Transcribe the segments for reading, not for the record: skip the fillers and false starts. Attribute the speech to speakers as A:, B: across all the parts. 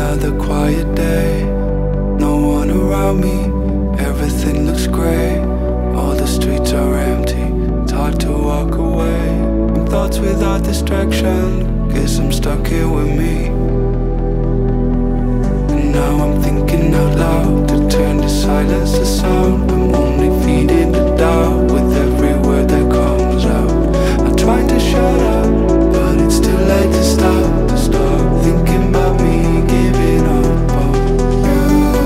A: Another quiet day, no one around me, everything looks grey. All the streets are empty, it's hard to walk away. Thoughts without distraction, guess I'm stuck here with me. And now I'm thinking out loud to turn the silence to sound. I'm only feeding the doubt with every word that comes out. I try to shut up, but it's too late to stop thinking about me giving up on you.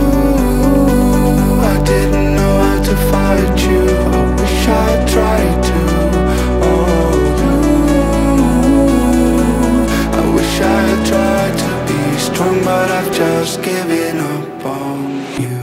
A: I didn't know how to fight you, I wish I tried to. Oh, you, I wish I had tried to be strong, but I've just given up on you.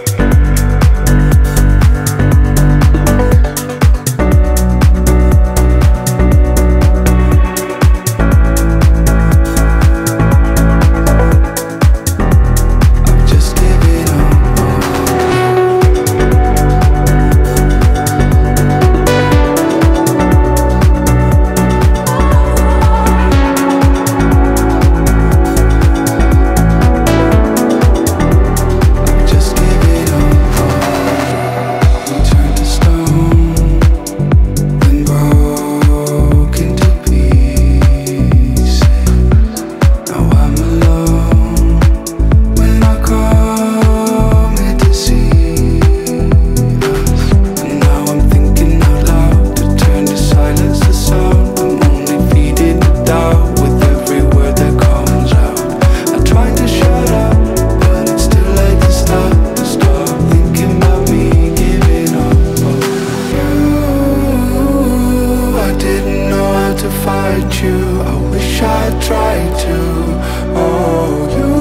A: I wish I tried to. Oh, you,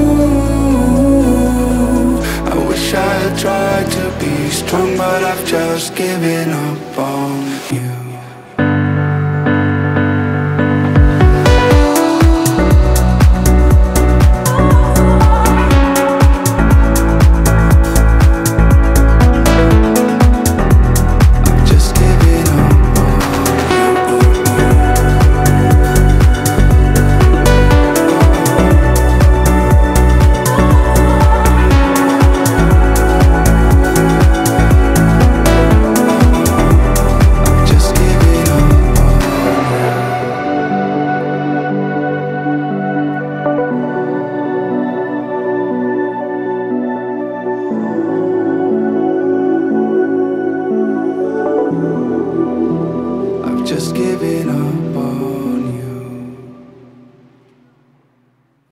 A: I wish I had tried to be strong, but I've just given up on you. Just giving up.